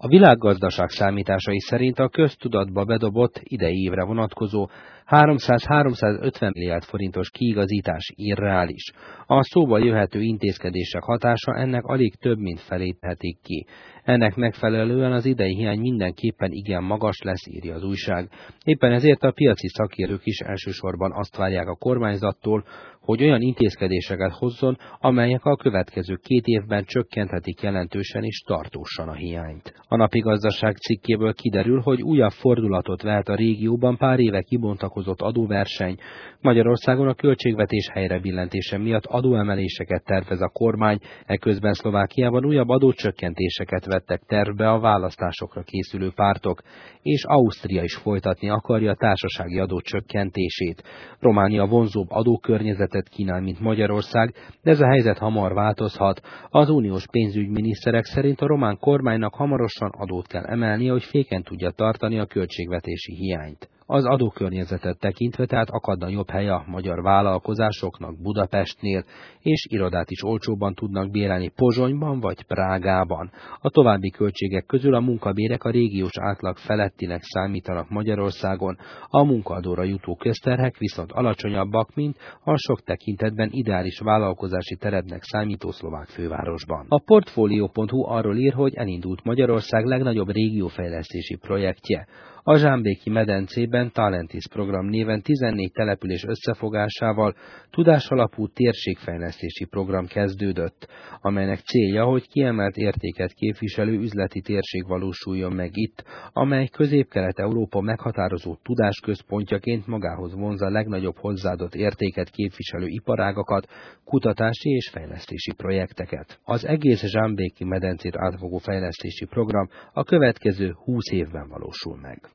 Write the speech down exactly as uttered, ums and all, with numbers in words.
A világgazdaság számításai szerint a köztudatba bedobott idei évre vonatkozó háromszáz-háromszázötven milliárd forintos kiigazítás irreális. A szóba jöhető intézkedések hatása ennek alig több mint felét tehetik ki. Ennek megfelelően az idei hiány mindenképpen igen magas lesz, írja az újság. Éppen ezért a piaci szakértők is elsősorban azt várják a kormányzattól, hogy olyan intézkedéseket hozzon, amelyek a következő két évben csökkenthetik jelentősen és tartósan a hiányt. A Napi Gazdaság cikkéből kiderül, hogy újabb fordulatot vehet a régióban pár éve kibontakozott adóverseny. Magyarországon a költségvetés helyrebillentése miatt adóemeléseket tervez a kormány, eközben Szlovákiában újabb adócsökkentéseket vettek tervbe a választásokra készülő pártok, és Ausztria is folytatni akarja a társasági adó csökkentését. Románia vonzóbb adókörnyezetet kínál, mint Magyarország, de ez a helyzet hamar változhat. Az uniós pénzügyminiszterek szerint a román kormánynak hamarosan adót kell emelnie, hogy féken tudja tartani a költségvetési hiányt. Az adókörnyezetet tekintve tehát akadna jobb hely a magyar vállalkozásoknak Budapestnél, és irodát is olcsóbban tudnak bérelni Pozsonyban vagy Prágában. A további költségek közül a munkabérek a régiós átlag felettinek számítanak Magyarországon, a munkaadóra jutó közterhek viszont alacsonyabbak, mint a sok tekintetben ideális vállalkozási terepnek számító szlovák fővárosban. A Portfolio pont hu arról ír, hogy elindult Magyarország legnagyobb régiófejlesztési projektje. A Zsámbéki medencében Talentis program néven tizennégy település összefogásával tudásalapú térségfejlesztési program kezdődött, amelynek célja, hogy kiemelt értéket képviselő üzleti térség valósuljon meg itt, amely Közép-Kelet-Európa meghatározó tudásközpontjaként magához vonzza a legnagyobb hozzáadott értéket képviselő iparágakat, kutatási és fejlesztési projekteket. Az egész Zsámbéki medencét átfogó fejlesztési program a következő húsz évben valósul meg.